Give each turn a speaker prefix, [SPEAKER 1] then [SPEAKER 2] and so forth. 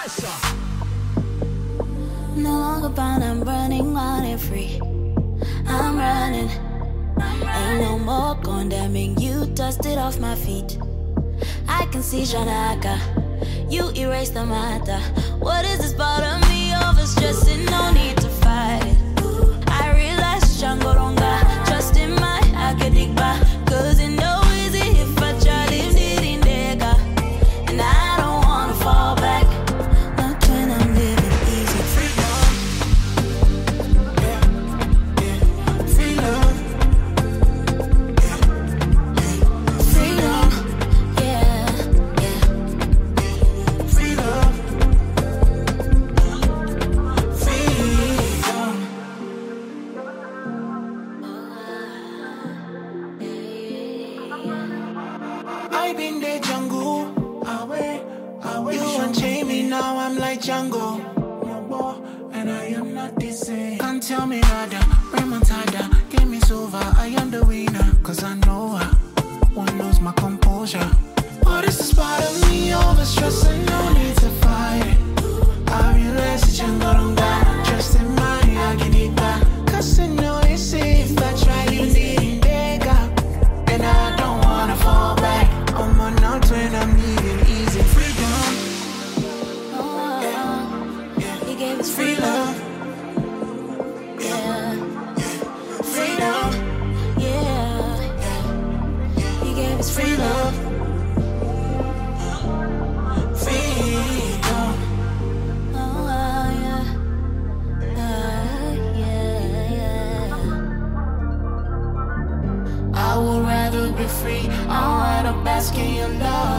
[SPEAKER 1] No longer bound, I'm running wild and free. I'm running. Ain't no more condemning you, dust it off my feet. I can see Janaka, you erase the matter. What is this part of me over stressing? No need to fight it. I realize Jangoronga, trust in my Akadigba. Cause it no easy if I try to live it in Dega. And I don't wanna fall back, not when I'm living easy.
[SPEAKER 2] Freedom, yeah, yeah. Freedom,
[SPEAKER 1] Freedom, yeah, yeah.
[SPEAKER 2] freedom, freedom. I've been the jungle, away, away. You unchain me now, I'm like Django. No more, and I am not the same. Can't tell me nada, remontada. Game is over, I am the winner. Cause I know I won't lose my composure. What is this part of me over stressing? No need to fight it. I realize it's Django, trust in my I get it back. Cause I know it's safe, I try you need it, and I don't wanna fall back. I'm on out when I'm living easy. Freedom,
[SPEAKER 1] He gave us
[SPEAKER 2] free love,
[SPEAKER 1] yeah,
[SPEAKER 2] freedom,
[SPEAKER 1] yeah. He gave us
[SPEAKER 2] free love, freedom.
[SPEAKER 1] Oh, yeah. Yeah.
[SPEAKER 2] I would rather be free. I'd rather bask in your love.